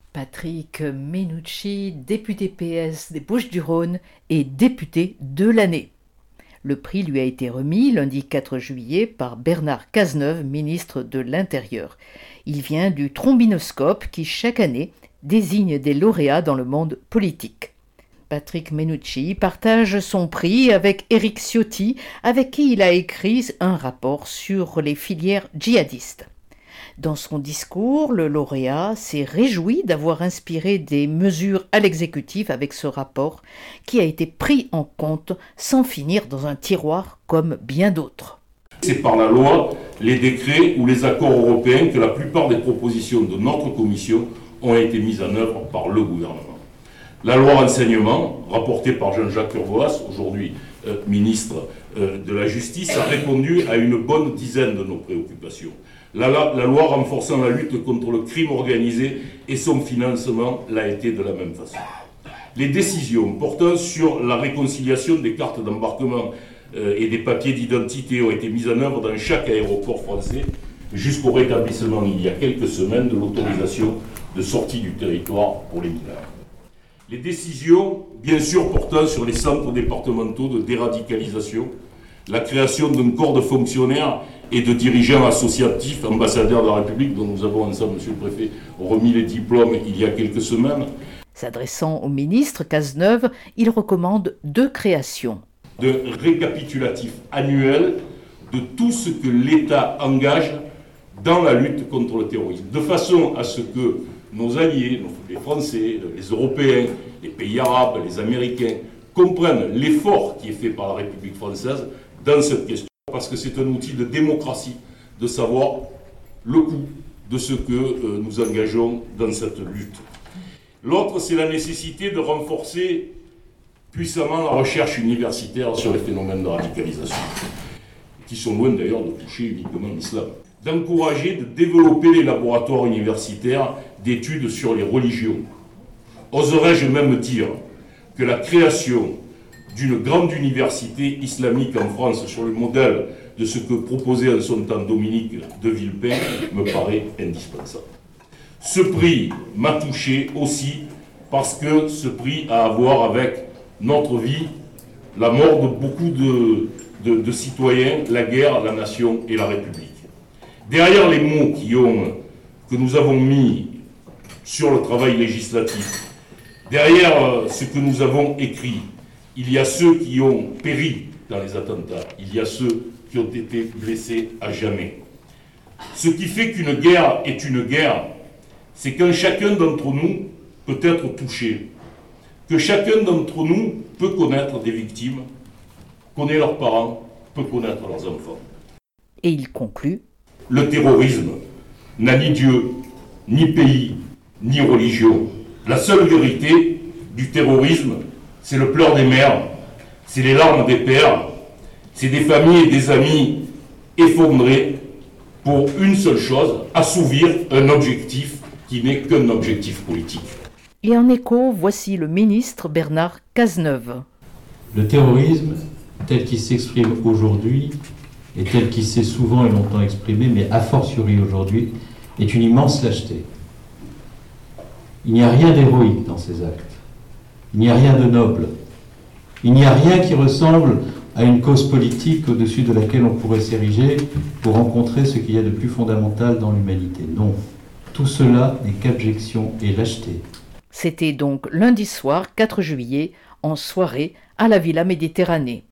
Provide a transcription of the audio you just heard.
Patrick Mennucci, député PS des Bouches-du-Rhône et député de l'année. Le prix lui a été remis lundi 4 juillet par Bernard Cazeneuve, ministre de l'Intérieur. Il vient du Trombinoscope qui, chaque année, désigne des lauréats dans le monde politique. Patrick Mennucci partage son prix avec Éric Ciotti, avec qui il a écrit un rapport sur les filières djihadistes. Dans son discours, le lauréat s'est réjoui d'avoir inspiré des mesures à l'exécutif avec ce rapport qui a été pris en compte sans finir dans un tiroir comme bien d'autres. C'est par la loi, les décrets ou les accords européens que la plupart des propositions de notre commission ont été mises en œuvre par le gouvernement. La loi renseignement, rapportée par Jean-Jacques Urvoas, aujourd'hui ministre de la Justice, a répondu à une bonne dizaine de nos préoccupations. La loi renforçant la lutte contre le crime organisé et son financement l'a été de la même façon. Les décisions portant sur la réconciliation des cartes d'embarquement et des papiers d'identité ont été mises en œuvre dans chaque aéroport français jusqu'au rétablissement il y a quelques semaines de l'autorisation de sortie du territoire pour les mineurs. Les décisions, bien sûr, portant sur les centres départementaux de déradicalisation, la création d'un corps de fonctionnaires et de dirigeants associatifs, ambassadeurs de la République, dont nous avons ensemble, Monsieur le Préfet, remis les diplômes il y a quelques semaines. S'adressant au ministre Cazeneuve, il recommande 2 créations. De récapitulatif annuel de tout ce que l'État engage dans la lutte contre le terrorisme, de façon à ce que nos alliés, les Français, les Européens, les pays arabes, les Américains, comprennent l'effort qui est fait par la République française dans cette question, parce que c'est un outil de démocratie, de savoir le coût de ce que nous engageons dans cette lutte. L'autre, c'est la nécessité de renforcer puissamment la recherche universitaire sur les phénomènes de radicalisation, qui sont loin d'ailleurs de toucher uniquement l'islam. D'encourager, de développer les laboratoires universitaires d'études sur les religions. Oserais-je même dire que la création d'une grande université islamique en France sur le modèle de ce que proposait en son temps Dominique de Villepin me paraît indispensable. Ce prix m'a touché aussi parce que ce prix a à voir avec notre vie, la mort de beaucoup de citoyens, la guerre, la nation et la République. Derrière les mots que nous avons mis sur le travail législatif, derrière ce que nous avons écrit, il y a ceux qui ont péri dans les attentats, il y a ceux qui ont été blessés à jamais. Ce qui fait qu'une guerre est une guerre, c'est quand chacun d'entre nous peut être touché, que chacun d'entre nous peut connaître des victimes, connaît leurs parents, peut connaître leurs enfants. Et il conclut. Le terrorisme n'a ni Dieu, ni pays, ni religion. La seule vérité du terrorisme, c'est le pleur des mères, c'est les larmes des pères, c'est des familles et des amis effondrés pour une seule chose, assouvir un objectif qui n'est qu'un objectif politique. Et en écho, voici le ministre Bernard Cazeneuve. Le terrorisme, tel qu'il s'exprime aujourd'hui, et tel qu'il s'est souvent et longtemps exprimé, mais a fortiori aujourd'hui, est une immense lâcheté. Il n'y a rien d'héroïque dans ces actes. Il n'y a rien de noble. Il n'y a rien qui ressemble à une cause politique au-dessus de laquelle on pourrait s'ériger pour rencontrer ce qu'il y a de plus fondamental dans l'humanité. Non, tout cela n'est qu'abjection et lâcheté. C'était donc lundi soir 4 juillet, en soirée, à la Villa Méditerranée.